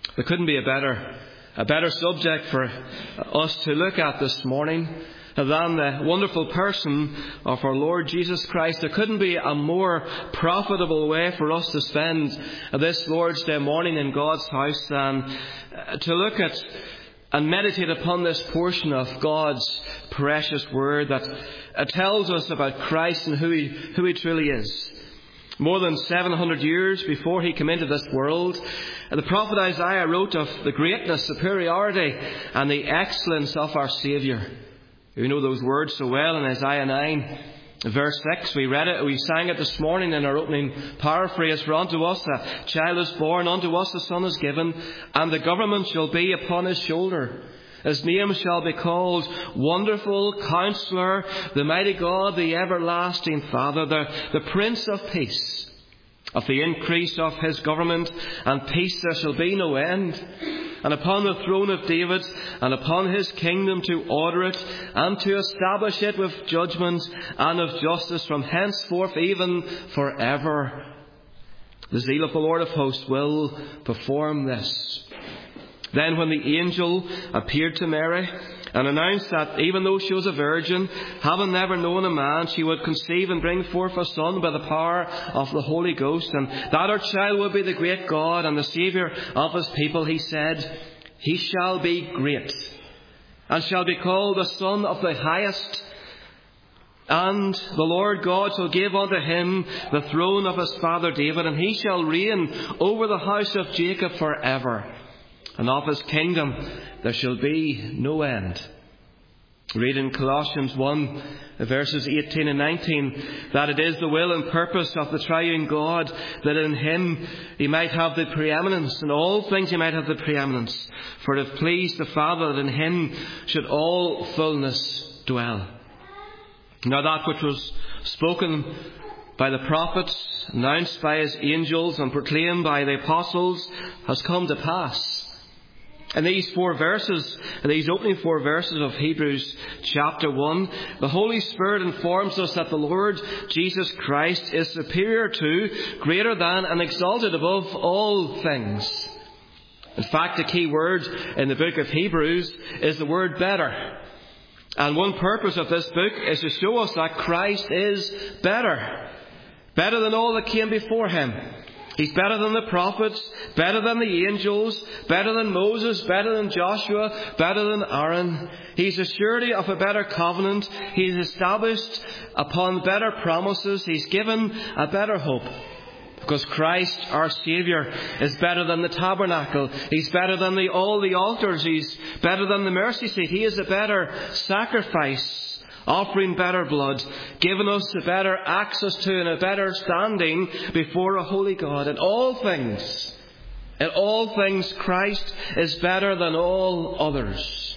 There couldn't be a better subject for us to look at this morning than the wonderful person of our Lord Jesus Christ. There couldn't be a more profitable way for us to spend this Lord's Day morning in God's house than to look at and meditate upon this portion of God's precious Word that tells us about Christ and who He truly is. More than 700 years before He came into this world, the prophet Isaiah wrote of the greatness, superiority and the excellence of our Saviour. We know those words so well in Isaiah 9, verse 6. We read it, we sang it this morning in our opening paraphrase. For unto us a child is born, unto us a son is given, and the government shall be upon his shoulder. His name shall be called Wonderful Counselor, the Mighty God, the Everlasting Father, the Prince of Peace. Of the increase of his government and peace there shall be no end. And upon the throne of David and upon his kingdom to order it and to establish it with judgment and of justice from henceforth even forever. The zeal of the Lord of hosts will perform this. Then when the angel appeared to Mary and announced that even though she was a virgin, having never known a man, she would conceive and bring forth a son by the power of the Holy Ghost, and that her child would be the great God and the Saviour of his people, he said, He shall be great, and shall be called the Son of the Highest. And the Lord God shall give unto him the throne of his father David, and he shall reign over the house of Jacob forever. And of his kingdom there shall be no end. Read in Colossians 1, verses 18 and 19, that it is the will and purpose of the triune God that in him he might have the preeminence, in all things he might have the preeminence. For it pleased the Father that in him should all fullness dwell. Now that which was spoken by the prophets, announced by his angels, and proclaimed by the apostles has come to pass. In these opening 4 verses of Hebrews chapter 1, the Holy Spirit informs us that the Lord Jesus Christ is superior to, greater than, and exalted above all things. In fact, the key word in the book of Hebrews is the word better. And one purpose of this book is to show us that Christ is better. Better than all that came before him. He's better than the prophets, better than the angels, better than Moses, better than Joshua, better than Aaron. He's a surety of a better covenant. He's established upon better promises. He's given a better hope. Because Christ, our Saviour, is better than the tabernacle. He's better than all the altars. He's better than the mercy seat. He is a better sacrifice, offering better blood, giving us a better access to and a better standing before a holy God. In all things, Christ is better than all others.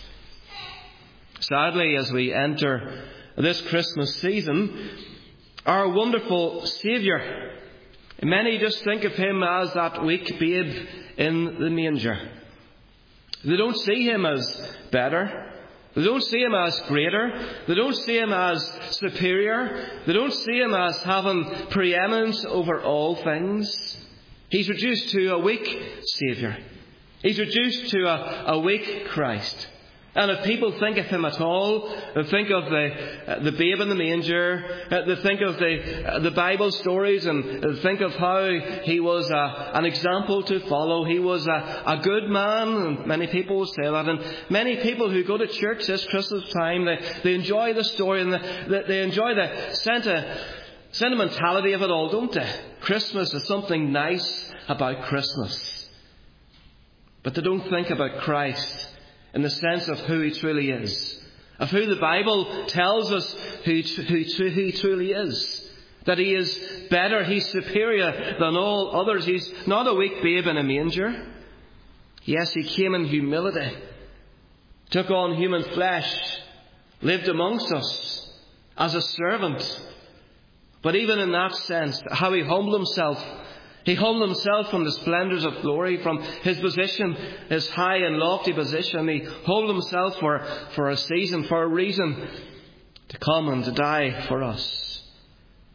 Sadly, as we enter this Christmas season, our wonderful Saviour, many just think of him as that weak babe in the manger. They don't see him as better. They don't see him as greater. They don't see him as superior. They don't see him as having preeminence over all things. He's reduced to a weak Saviour. He's reduced to a weak Christ. And if people think of him at all, they think of the babe in the manger, they think of the Bible stories, and they think of how he was an example to follow. He was a good man, and many people will say that. And many people who go to church this Christmas time, they enjoy the story, and they enjoy the sentimentality of it all, don't they? Christmas is something nice about Christmas. But they don't think about Christ in the sense of who he truly is, of who the Bible tells us who he truly is. That he is better, he's superior than all others. He's not a weak babe in a manger. Yes, he came in humility, took on human flesh, lived amongst us as a servant. But even in that sense, how he humbled himself. He humbled himself from the splendours of glory, from his position, his high and lofty position. He humbled himself for a season, for a reason, to come and to die for us.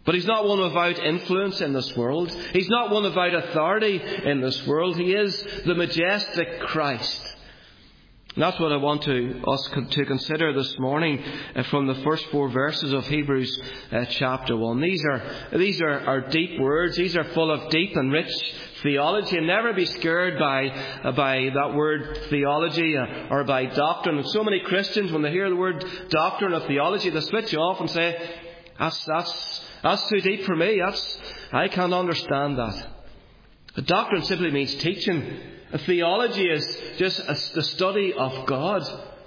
But he's not one without influence in this world. He's not one without authority in this world. He is the majestic Christ. And that's what I want us to consider this morning from the first 4 verses of Hebrews chapter 1. These are deep words. These are full of deep and rich theology. And never be scared by that word theology or by doctrine. And so many Christians, when they hear the word doctrine or theology, they switch off and say, that's too deep for me. I can't understand that. The doctrine simply means teaching. A theology is just the study of God.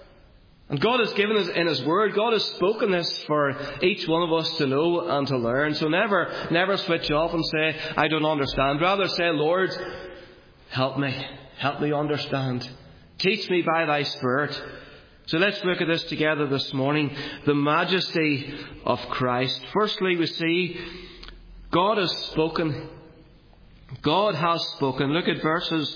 And God has given us in His Word. God has spoken this for each one of us to know and to learn. So never switch off and say, I don't understand. Rather say, Lord, help me. Help me understand. Teach me by Thy Spirit. So let's look at this together this morning. The majesty of Christ. Firstly, we see God has spoken. God has spoken. Look at verses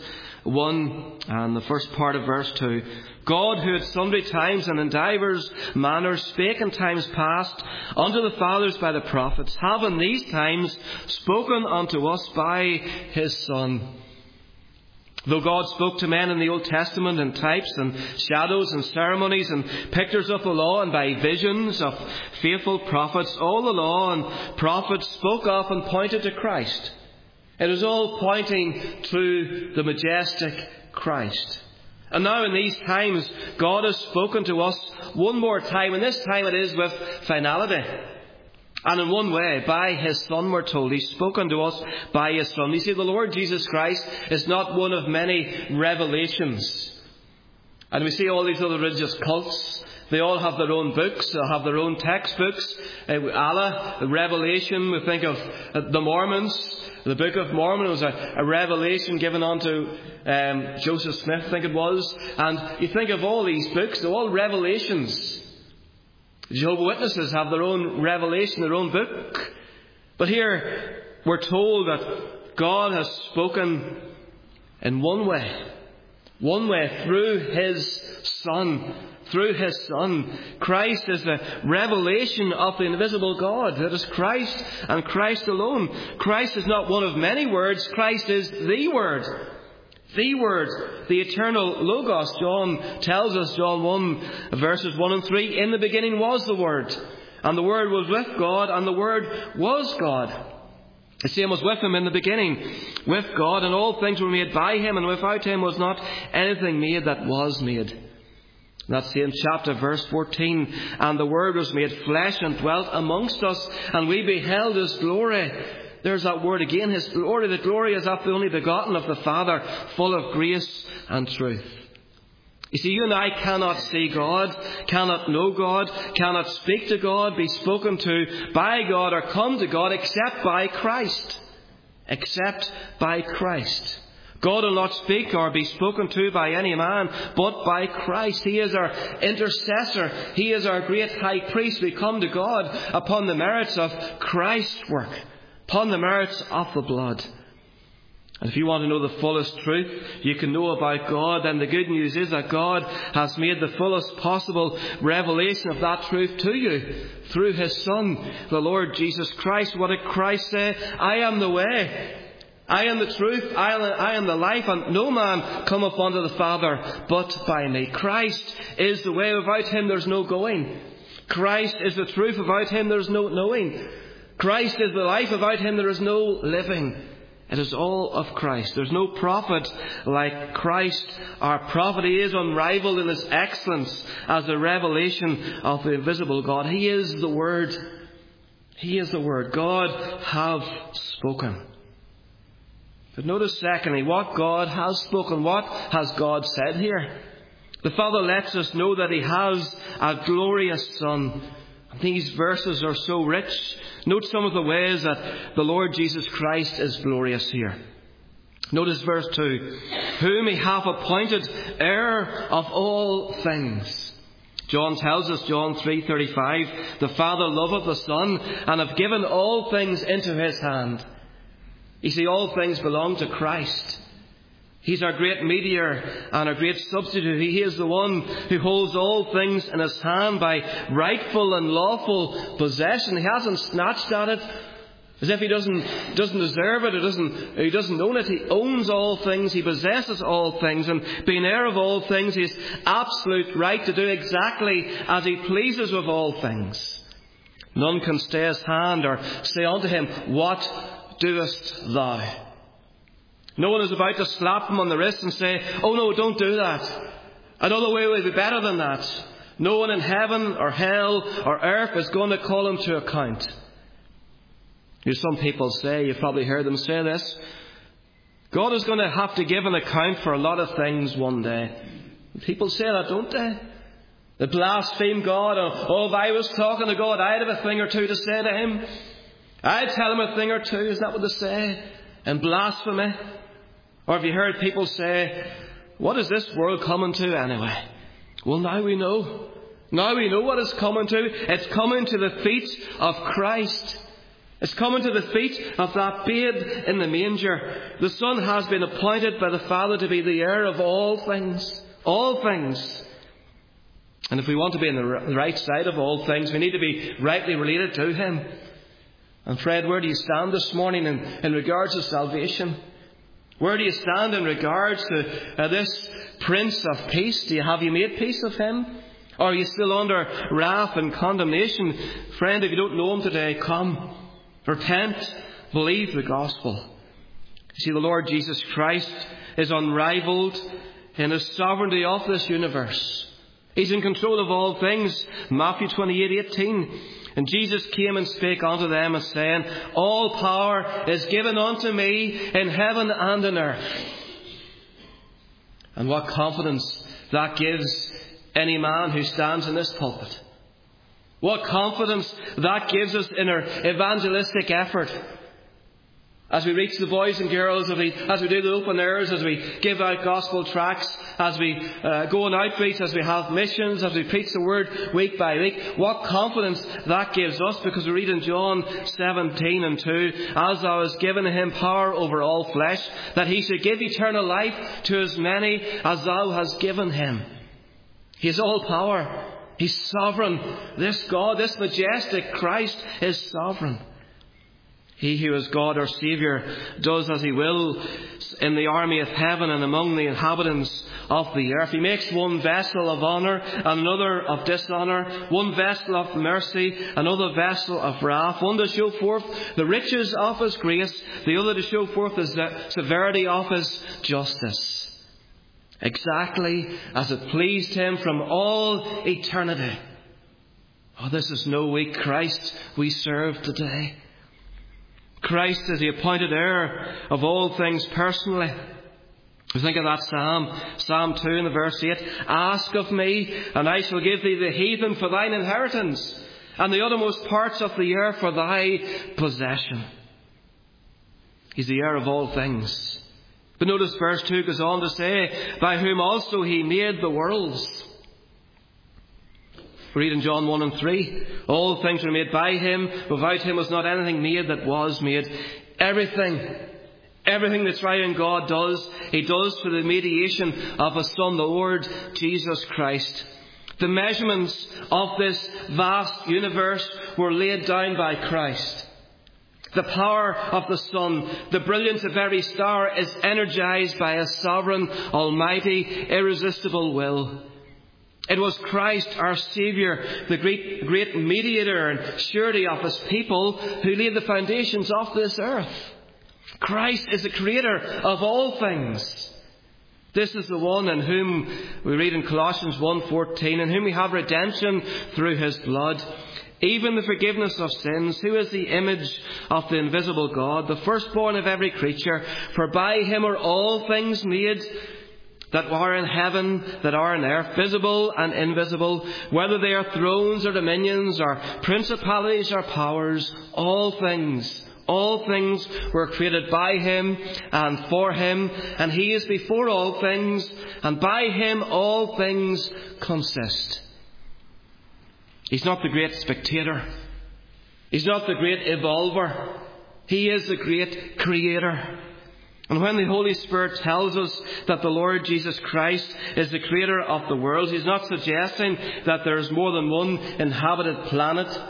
1 and the first part of verse 2. God, who at sundry times and in divers manners spake in times past unto the fathers by the prophets, have in these times spoken unto us by His Son. Though God spoke to men in the Old Testament in types and shadows and ceremonies and pictures of the law and by visions of faithful prophets, all the law and prophets spoke of and pointed to Christ. It is all pointing to the majestic Christ. And now in these times, God has spoken to us one more time, and this time it is with finality. And in one way, by His Son, we're told. He's spoken to us by His Son. You see, the Lord Jesus Christ is not one of many revelations. And we see all these other religious cults. They all have their own books. They have their own textbooks. Allah, the Revelation. We think of the Mormons. The Book of Mormon was a revelation given unto Joseph Smith, I think it was. And you think of all these books, they're all revelations. The Jehovah's Witnesses have their own revelation, their own book. But here we're told that God has spoken in one way through His Son. Through His Son. Christ is the revelation of the invisible God. That is Christ and Christ alone. Christ is not one of many words. Christ is the Word. The Word. The eternal Logos. John tells us, John 1, verses 1 and 3, in the beginning was the Word. And the Word was with God, and the Word was God. The same was with Him in the beginning, with God, and all things were made by Him, and without Him was not anything made that was made. That same chapter, verse 14, and the Word was made flesh and dwelt amongst us, and we beheld His glory. There's that word again, His glory. The glory is of the only begotten of the Father, full of grace and truth. You see, you and I cannot see God, cannot know God, cannot speak to God, be spoken to by God, or come to God except by Christ. Except by Christ. God will not speak or be spoken to by any man, but by Christ. He is our intercessor. He is our great high priest. We come to God upon the merits of Christ's work, upon the merits of the blood. And if you want to know the fullest truth you can know about God, then the good news is that God has made the fullest possible revelation of that truth to you through His Son, the Lord Jesus Christ. What did Christ say? I am the way. I am the truth, I am the life, and no man cometh unto the Father but by me. Christ is the way. Without Him there's no going. Christ is the truth. Without Him there's no knowing. Christ is the life. Without Him there is no living. It is all of Christ. There's no prophet like Christ. Our prophet, He is unrivaled in His excellence as the revelation of the invisible God. He is the Word. He is the Word. God have spoken. But notice secondly, what God has spoken. What has God said here? The Father lets us know that He has a glorious Son. These verses are so rich. Note some of the ways that the Lord Jesus Christ is glorious here. Notice verse 2. Whom He hath appointed heir of all things. John tells us, John 3:35, the Father loveth the Son, and hath given all things into His hand. You see, all things belong to Christ. He's our great mediator and our great substitute. He is the one who holds all things in His hand by rightful and lawful possession. He hasn't snatched at it As if he doesn't deserve it, he doesn't own it. He owns all things, he possesses all things, and being heir of all things, he has absolute right to do exactly as he pleases with all things. None can stay his hand or say unto him, "What doest thou?" No one is about to slap him on the wrist and say, "Oh no, don't do that. Another way will be better than that." No one in heaven or hell or earth is going to call him to account. Some people say, you've probably heard them say this, God is going to have to give an account for a lot of things one day. People say that, don't they? They blaspheme God. Oh, if I was talking to God, I'd have a thing or two to say to him. I'd tell him a thing or two. Isn't that what they say? And blasphemy. Or have you heard people say, what is this world coming to anyway? Well, now we know. Now we know what it's coming to. It's coming to the feet of Christ. It's coming to the feet of that babe in the manger. The Son has been appointed by the Father to be the heir of all things. All things. And if we want to be on the right side of all things, we need to be rightly related to him. And Fred, where do you stand this morning in regards to salvation? Where do you stand in regards to this Prince of Peace? Have you made peace with him? Or are you still under wrath and condemnation? Friend, if you don't know him today, come. Repent. Believe the gospel. You see, the Lord Jesus Christ is unrivaled in his sovereignty of this universe. He's in control of all things. Matthew 28:18. And Jesus came and spake unto them, as saying, all power is given unto me in heaven and on earth. And what confidence that gives any man who stands in this pulpit. What confidence that gives us in our evangelistic effort. As we reach the boys and girls, as we do the open airs, as we give out gospel tracts, as we go on outreach, as we have missions, as we preach the word week by week, what confidence that gives us, because we read in John 17:2, as thou hast given him power over all flesh, that he should give eternal life to as many as thou hast given him. He has all power. He's sovereign. This God, this majestic Christ is sovereign. He who is God our Saviour does as he will in the army of heaven and among the inhabitants of the earth. He makes one vessel of honour and another of dishonour, one vessel of mercy, another vessel of wrath, one to show forth the riches of his grace, the other to show forth the severity of his justice. Exactly as it pleased him from all eternity. Oh, this is no weak Christ we serve today. Christ is the appointed heir of all things personally. We think of that Psalm 2 in the verse 8. Ask of me, and I shall give thee the heathen for thine inheritance, and the uttermost parts of the earth for thy possession. He's the heir of all things. But notice verse 2 goes on to say, by whom also he made the worlds. We read in John 1:3, all things were made by him. Without him was not anything made that was made. Everything that triune God does, he does through the mediation of his Son, the Lord Jesus Christ. The measurements of this vast universe were laid down by Christ. The power of the sun, the brilliance of every star is energized by a sovereign, almighty, irresistible will. It was Christ, our Saviour, the great mediator and surety of his people, who laid the foundations of this earth. Christ is the creator of all things. This is the one in whom we read in Colossians 1:14, in whom we have redemption through his blood, even the forgiveness of sins, who is the image of the invisible God, the firstborn of every creature. For by him are all things made, that are in heaven, that are in earth, visible and invisible, whether they are thrones or dominions or principalities or powers. All things were created by him and for him, and he is before all things, and by him all things consist. He's not the great spectator. He's not the great evolver. He is the great creator. And when the Holy Spirit tells us that the Lord Jesus Christ is the creator of the world, he's not suggesting that there is more than one inhabited planet.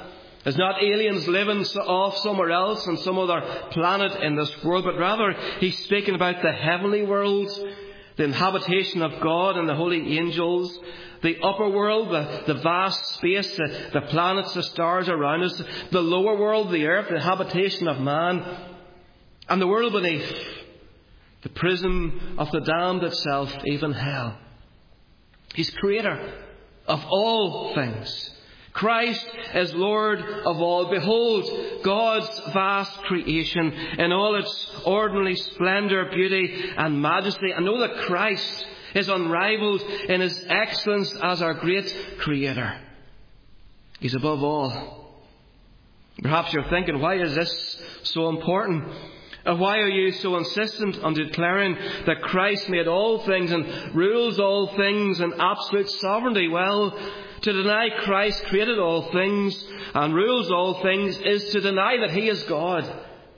It's not aliens living off somewhere else on some other planet in this world, but rather he's speaking about the heavenly world, the habitation of God and the holy angels, the upper world, the vast space, the planets, the stars around us, the lower world, the earth, the habitation of man, and the world beneath, the prison of the damned itself, even hell. He's creator of all things. Christ is Lord of all. Behold, God's vast creation in all its ordinary splendour, beauty and majesty. And know that Christ is unrivalled in his excellence as our great Creator. He's above all. Perhaps you're thinking, why is this so important? Why are you so insistent on declaring that Christ made all things and rules all things in absolute sovereignty? Well, to deny Christ created all things and rules all things is to deny that he is God.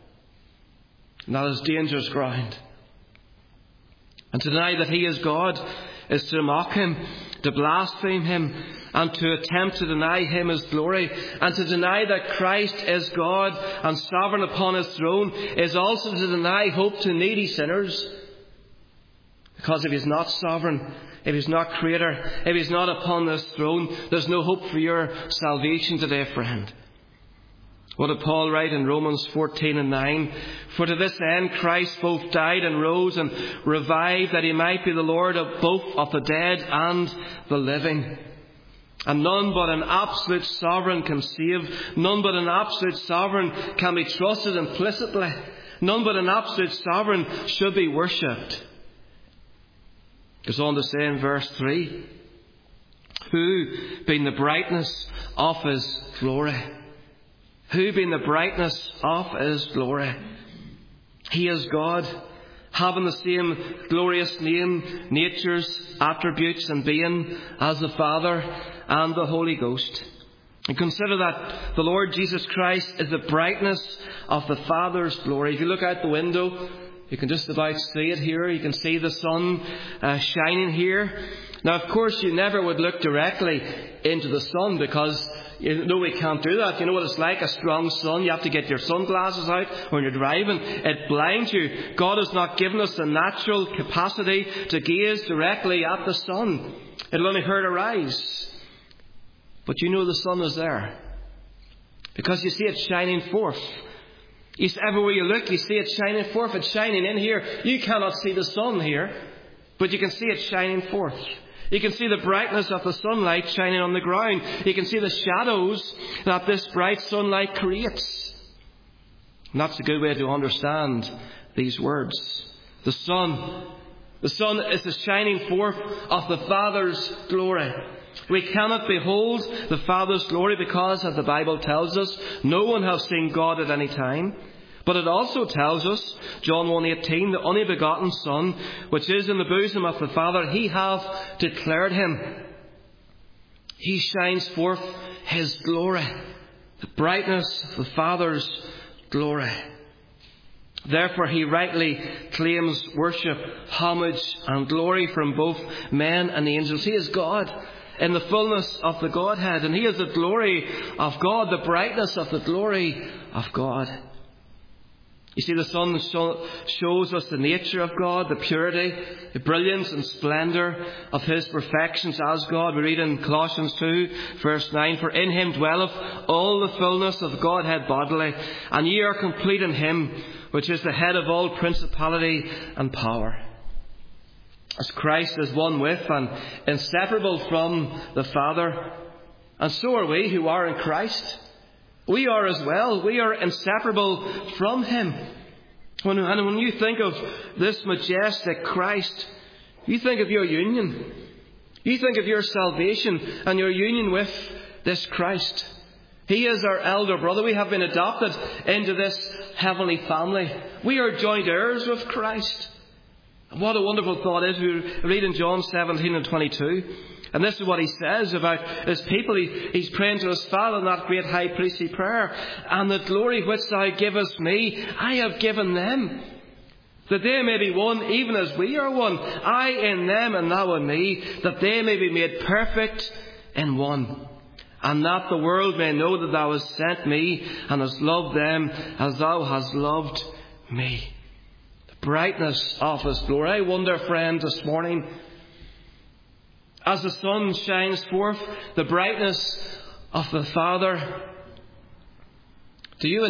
And that is dangerous ground. And to deny that he is God is to mock him, to blaspheme him, and to attempt to deny him his glory. And to deny that Christ is God and sovereign upon his throne is also to deny hope to needy sinners. Because if he's not sovereign, if he's not creator, if he's not upon this throne, there's no hope for your salvation today, friend. What did Paul write in Romans 14:9? For to this end Christ both died and rose and revived, that he might be the Lord of both of the dead and the living. And none but an absolute sovereign can save. None but an absolute sovereign can be trusted implicitly. None but an absolute sovereign should be worshipped. Goes on to say in verse 3, who being the brightness of his glory. Who being the brightness of his glory. He is God, having the same glorious name, natures, attributes and being as the Father and the Holy Ghost. And consider that the Lord Jesus Christ is the brightness of the Father's glory. If you look out the window, you can just about see it here. You can see the sun shining here. Now, of course, you never would look directly into the sun because you know we can't do that. You know what it's like, a strong sun. You have to get your sunglasses out when you're driving. It blinds you. God has not given us the natural capacity to gaze directly at the sun. It'll only hurt our eyes. But you know the sun is there because you see it shining forth. Everywhere you look, you see it shining forth. It's shining in here. You cannot see the sun here, but you can see it shining forth. You can see the brightness of the sunlight shining on the ground. You can see the shadows that this bright sunlight creates. And that's a good way to understand these words. The sun is the shining forth of the Father's glory. We cannot behold the Father's glory because, as the Bible tells us, no one has seen God at any time. But it also tells us, John 1:18, the only begotten Son, which is in the bosom of the Father, he hath declared him. He shines forth his glory, the brightness of the Father's glory. Therefore he rightly claims worship, homage and glory from both men and angels. He is God in the fullness of the Godhead, and he is the glory of God, the brightness of the glory of God. You see, the sun shows us the nature of God, the purity, the brilliance and splendour of his perfections as God. We read in Colossians 2, verse 9, for in him dwelleth all the fullness of Godhead bodily, and ye are complete in him, which is the head of all principality and power. As Christ is one with and inseparable from the Father, and so are we who are in Christ. We are as well. We are inseparable from him. When you think of this majestic Christ, you think of your union. You think of your salvation and your union with this Christ. He is our elder brother. We have been adopted into this heavenly family. We are joint heirs with Christ. And what a wonderful thought is. We read in John 17:22. And this is what he says about his people. He's praying to his Father in that great high priestly prayer. And the glory which thou givest me, I have given them, that they may be one, even as we are one. I in them and thou in me, that they may be made perfect in one. and that the world may know that thou hast sent me, and hast loved them as thou hast loved me. The brightness of his glory. I wonder, friend, this morning, as the sun shines forth, the brightness of the Father, do you and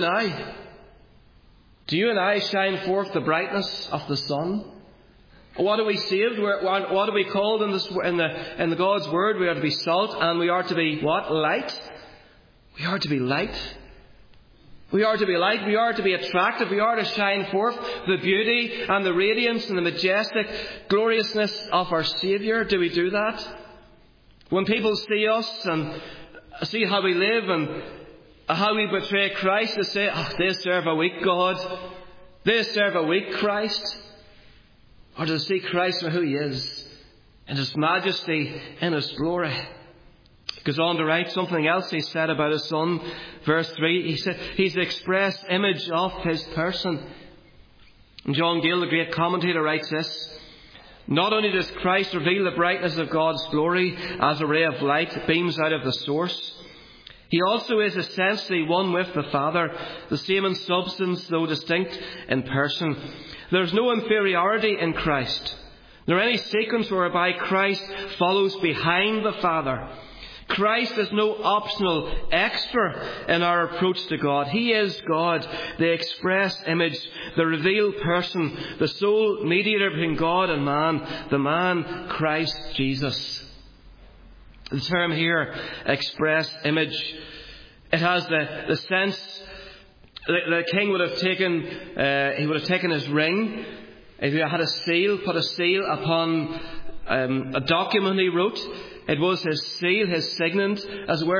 I shine forth the brightness of the sun? What are we saved? What are we called in the God's Word? We are to be salt, and we are to be what? Light. We are to be light. We are to be light. We are to be attractive. We are to shine forth the beauty and the radiance and the majestic gloriousness of our Saviour. Do we do that? When people see us and see how we live and how we betray Christ, they say, they serve a weak God. They serve a weak Christ. Or to see Christ for who He is, in His majesty, in His glory. He goes on to write something else He said about His Son. Verse 3, He said, He's the express image of His person. And John Gill, the great commentator, writes this: not only does Christ reveal the brightness of God's glory as a ray of light that beams out of the source, He also is essentially one with the Father, the same in substance, though distinct in person. There's no inferiority in Christ, nor any sequence whereby Christ follows behind the Father. Christ is no optional extra in our approach to God. He is God, the express image, the revealed person, the sole mediator between God and man, the man Christ Jesus. The term here, express image, it has the sense. The king would have taken his ring. If he had a seal, put a seal upon a document he wrote. It was his seal, his signet, as it were,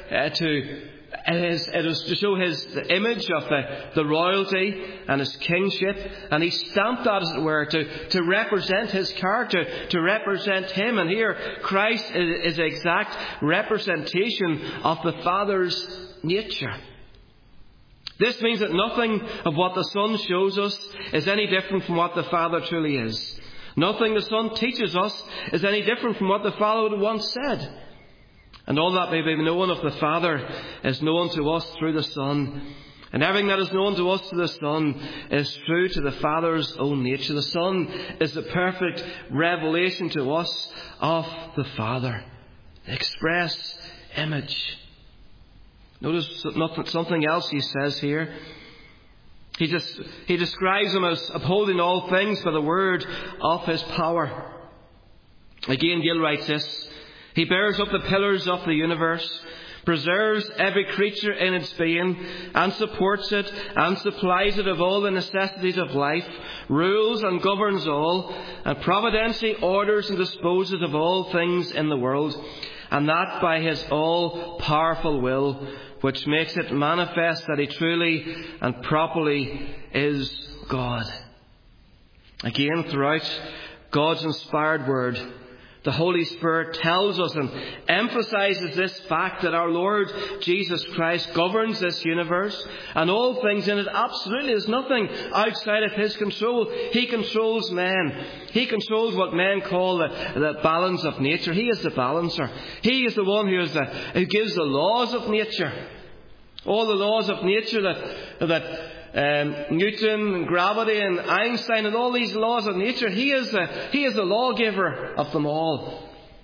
it was to show the image of the royalty and his kingship. And he stamped that, as it were, to represent his character, to represent him. And here, Christ is the exact representation of the Father's nature. This means that nothing of what the Son shows us is any different from what the Father truly is. Nothing the Son teaches us is any different from what the Father once said. And all that may be known of the Father is known to us through the Son. And everything that is known to us through the Son is true to the Father's own nature. The Son is the perfect revelation to us of the Father. The express image. Notice something else he says here. He describes him as upholding all things by the word of his power. Again, Gill writes this: He bears up the pillars of the universe, preserves every creature in its being, and supports it, and supplies it of all the necessities of life, rules and governs all, and providentially orders and disposes of all things in the world, and that by his all-powerful will, which makes it manifest that he truly and properly is God. Again, throughout God's inspired word, the Holy Spirit tells us and emphasizes this fact that our Lord Jesus Christ governs this universe and all things in it. Absolutely, there's nothing outside of His control. He controls men. He controls what men call the balance of nature. He is the balancer. He is the one who gives the laws of nature. All the laws of nature that Newton and gravity and Einstein and all these laws of nature. He is the lawgiver of them all.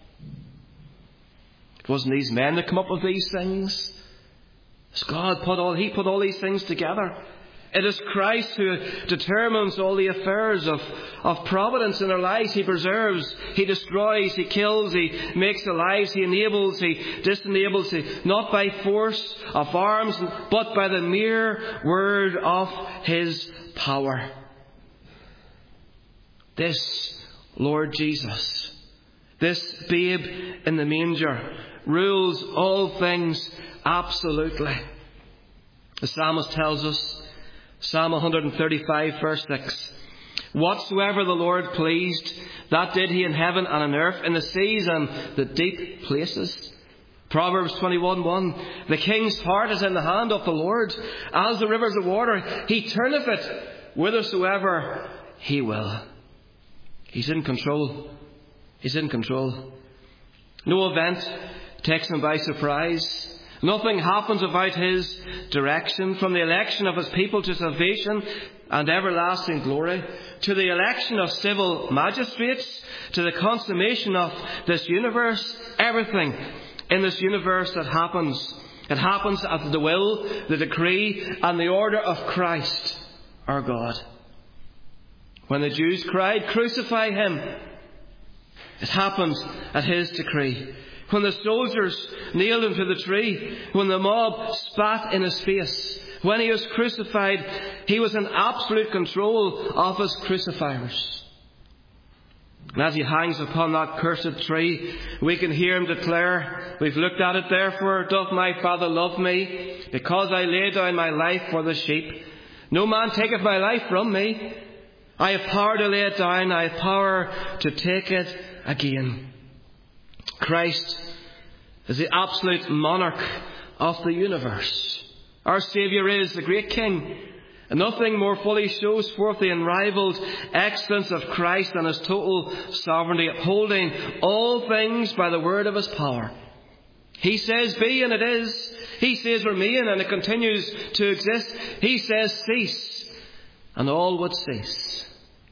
It wasn't these men that come up with these things. It's God put all these things together. It is Christ who determines all the affairs of providence in our lives. He preserves, He destroys, He kills, He makes alive, He enables, He disenables, not by force of arms, but by the mere word of His power. This Lord Jesus, this babe in the manger, rules all things absolutely. The psalmist tells us, Psalm 135, verse 6, Whatsoever the Lord pleased, that did He in heaven and on earth, in the seas and the deep places. Proverbs 21:1, The king's heart is in the hand of the Lord, as the rivers of water. He turneth it whithersoever He will. He's in control. He's in control. No event takes him by surprise. Nothing happens without his direction, from the election of his people to salvation and everlasting glory, to the election of civil magistrates, to the consummation of this universe. Everything in this universe that happens, it happens after the will, the decree and the order of Christ our God. When the Jews cried, "Crucify him," it happened at his decree. When the soldiers nailed him to the tree, when the mob spat in his face, when he was crucified, he was in absolute control of his crucifiers. And as he hangs upon that cursed tree, we can hear him declare, we've looked at it, "Therefore doth my Father love me, because I lay down my life for the sheep. No man taketh my life from me. I have power to lay it down, I have power to take it again." Christ is the absolute monarch of the universe. Our Saviour is the great King. And nothing more fully shows forth the unrivalled excellence of Christ than his total sovereignty, upholding all things by the word of his power. He says, "Be," and it is. He says, "Remain," and it continues to exist. He says, "Cease," and all would cease.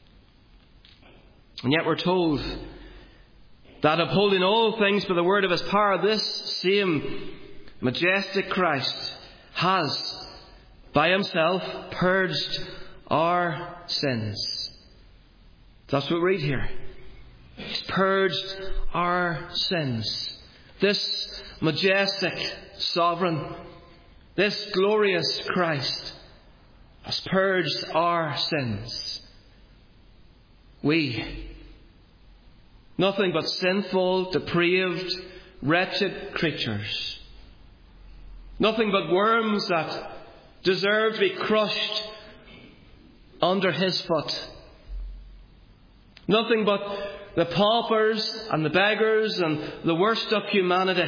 And yet we're told that upholding all things by the word of his power, this same majestic Christ has by himself purged our sins. That's what we read here. He's purged our sins. This majestic sovereign, this glorious Christ has purged our sins. We, nothing but sinful, depraved, wretched creatures. Nothing but worms that deserve to be crushed under his foot. Nothing but the paupers and the beggars and the worst of humanity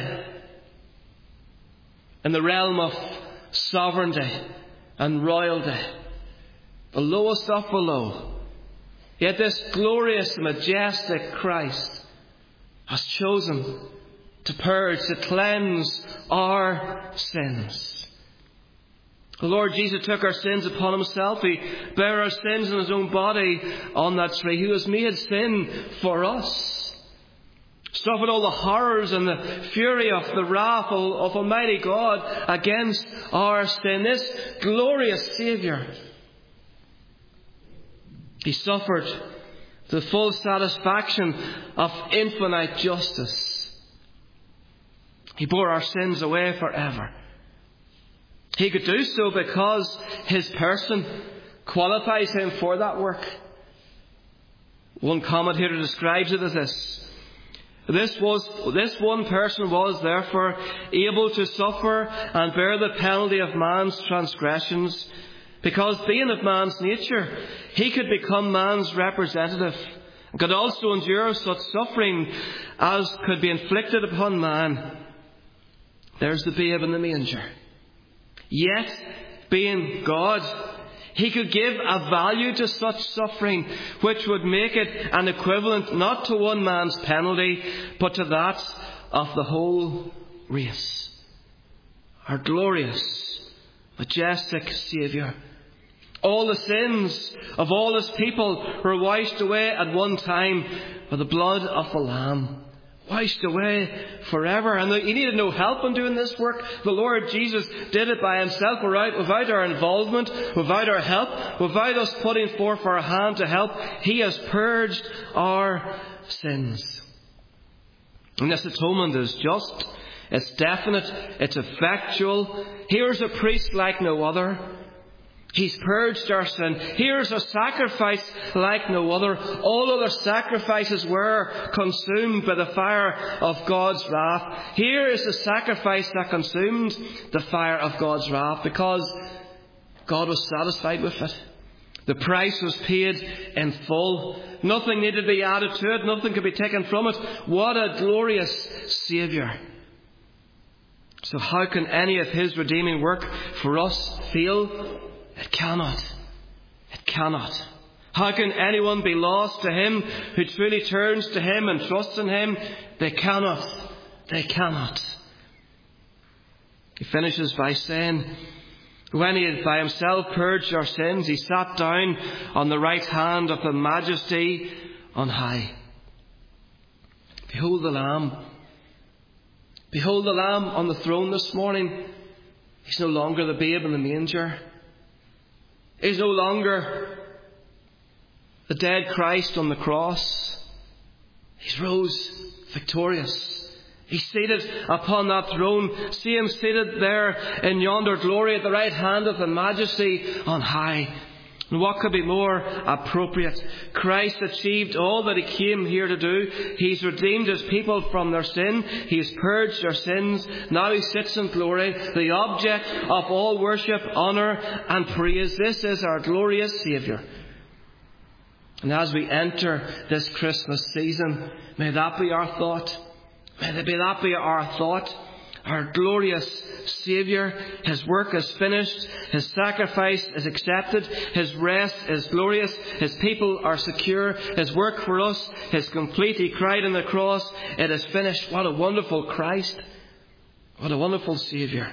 in the realm of sovereignty and royalty. The lowest of the low. Yet this glorious, majestic Christ has chosen to purge, to cleanse our sins. The Lord Jesus took our sins upon himself. He bare our sins in his own body on that tree. He was made sin for us. Suffered all the horrors and the fury of the wrath of Almighty God against our sin. This glorious Saviour, he suffered the full satisfaction of infinite justice. He bore our sins away forever. He could do so because his person qualifies him for that work. One commentator describes it as this. This one person was therefore able to suffer and bear the penalty of man's transgressions, because being of man's nature, he could become man's representative and could also endure such suffering as could be inflicted upon man. There's the babe in the manger. Yet, being God, he could give a value to such suffering which would make it an equivalent not to one man's penalty, but to that of the whole race. Our glorious, majestic Saviour. All the sins of all his people were washed away at one time by the blood of the Lamb. Washed away forever. And he needed no help in doing this work. The Lord Jesus did it by himself, without our involvement, without our help, without us putting forth our hand to help. He has purged our sins. And this atonement is just, it's definite, it's effectual. Here's a priest like no other. He's purged our sin. Here's a sacrifice like no other. All other sacrifices were consumed by the fire of God's wrath. Here is the sacrifice that consumed the fire of God's wrath, because God was satisfied with it. The price was paid in full. Nothing needed to be added to it. Nothing could be taken from it. What a glorious Saviour. So how can any of his redeeming work for us fail? It cannot. It cannot. How can anyone be lost to him who truly turns to him and trusts in him? They cannot. They cannot. He finishes by saying, when he had by himself purged our sins, he sat down on the right hand of the Majesty on high. Behold the Lamb. Behold the Lamb on the throne this morning. He's no longer the babe in the manger. He's no longer the dead Christ on the cross. He's rose victorious. He's seated upon that throne. See him seated there in yonder glory at the right hand of the Majesty on high. And what could be more appropriate? Christ achieved all that he came here to do. He's redeemed his people from their sin. He's purged their sins. Now he sits in glory, the object of all worship, honour and praise. This is our glorious Saviour. And as we enter this Christmas season, may that be our thought. May that be our thought. Our glorious Saviour, his work is finished, his sacrifice is accepted, his rest is glorious, his people are secure, his work for us is complete. He cried on the cross, it is finished. What a wonderful Christ. What a wonderful Saviour.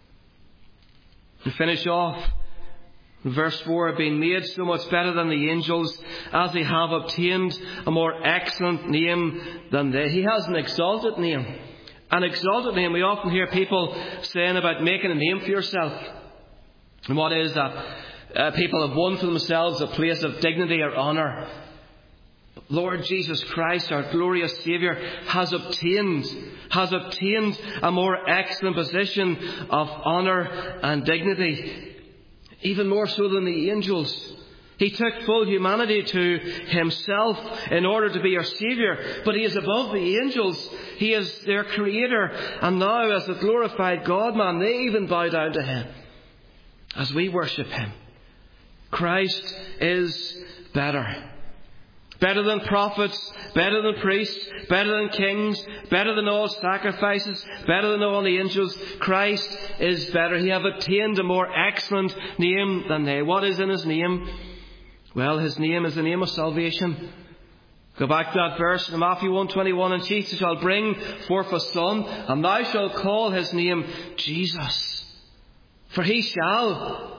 To finish off, verse 4, being made so much better than the angels, as they have obtained a more excellent name than they. He has an exalted name. An exalted name. We often hear people saying about making a name for yourself. And what is that? People have won for themselves a place of dignity or honour. Lord Jesus Christ, our glorious Saviour, has obtained a more excellent position of honour and dignity. Even more so than the angels. He took full humanity to himself in order to be our Saviour. But he is above the angels. He is their Creator. And now, as the glorified God-man, they even bow down to him as we worship him. Christ is better. Better than prophets, better than priests, better than kings, better than all sacrifices, better than all the angels. Christ is better. He hath obtained a more excellent name than they. What is in his name? Well, his name is the name of salvation. Go back to that verse in Matthew 1:21, and Jesus shall bring forth a son, and thou shalt call his name Jesus. For he shall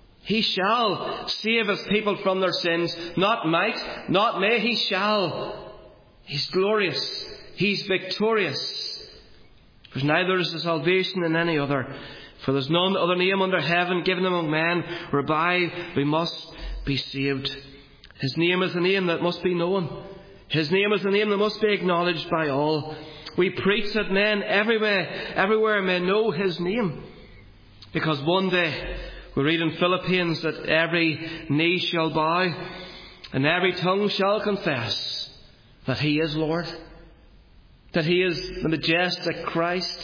save his people from their sins. Not might, not may, he shall. He's glorious. He's victorious. There's neither is the salvation in any other. For there's none other name under heaven given among men whereby we must be saved. His name is the name that must be known. His name is the name that must be acknowledged by all. We preach that men everywhere may know his name. Because one day, we read in Philippians that every knee shall bow and every tongue shall confess that he is Lord. That he is the majestic Christ.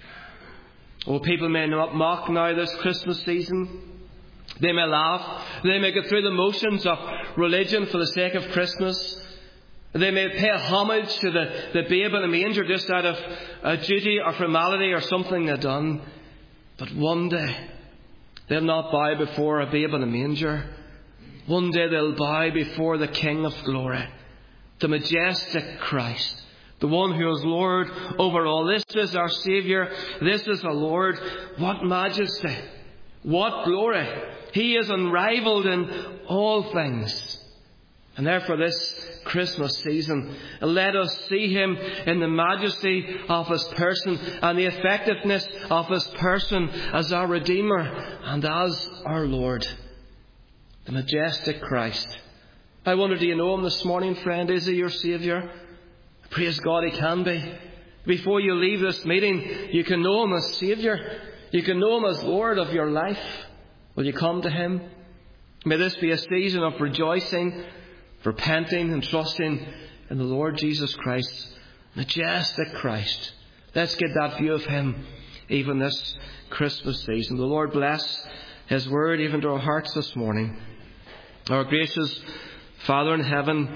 Oh, people may not mock now this Christmas season. They may laugh. They may go through the motions of religion for the sake of Christmas. They may pay homage to the babe in the manger just out of a duty or formality or something they've done. But one day, they'll not bow before a babe in a manger. One day they'll bow before the King of glory, the majestic Christ, the one who is Lord over all. This is our Saviour. This is the Lord. What majesty! What glory! He is unrivalled in all things. And therefore this Christmas season, let us see him in the majesty of his person and the effectiveness of his person as our Redeemer and as our Lord. The majestic Christ. I wonder, do you know him this morning, friend? Is he your Saviour? Praise God, he can be. Before you leave this meeting, you can know him as Saviour. You can know him as Lord of your life. Will you come to him? May this be a season of rejoicing, repenting and trusting in the Lord Jesus Christ, majestic Christ. Let's get that view of him even this Christmas season. The Lord bless his word even to our hearts this morning. Our gracious Father in heaven,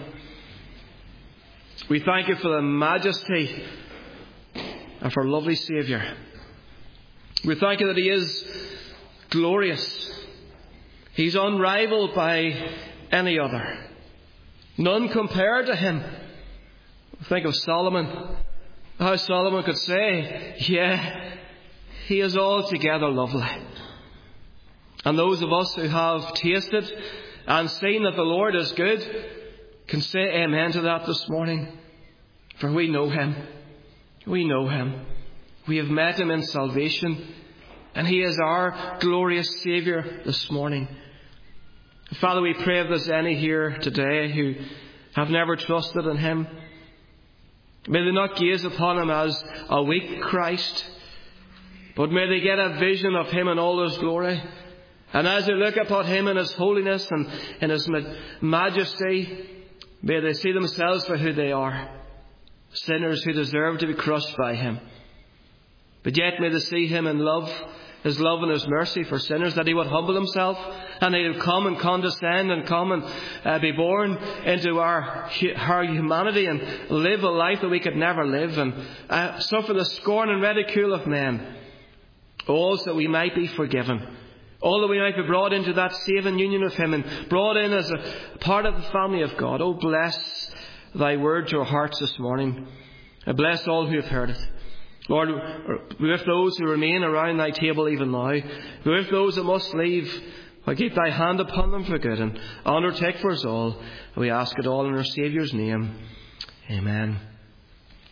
we thank you for the majesty of our lovely Saviour. We thank you that he is glorious. He's unrivalled by any other. None compared to him. Think of Solomon. How Solomon could say, yeah, He is altogether lovely. And those of us who have tasted and seen that the Lord is good can say amen to that this morning. For we know Him. We know Him. We have met Him in salvation. And He is our glorious Saviour this morning. Father, we pray if there's any here today who have never trusted in Him, may they not gaze upon Him as a weak Christ, but may they get a vision of Him in all His glory. And as they look upon Him in His holiness and in His majesty, may they see themselves for who they are, sinners who deserve to be crushed by Him. But yet may they see Him in love, His love and His mercy for sinners, that He would humble Himself and He would come and condescend and come and be born into our humanity and live a life that we could never live and suffer the scorn and ridicule of men. All so that we might be forgiven. All that we might be brought into that saving union of Him and brought in as a part of the family of God. Oh, bless Thy word to our hearts this morning. And bless all who have heard it. Lord, be with those who remain around Thy table even now. Be with those that must leave. Keep Thy hand upon them for good and undertake for us all. We ask it all in our Saviour's name. Amen.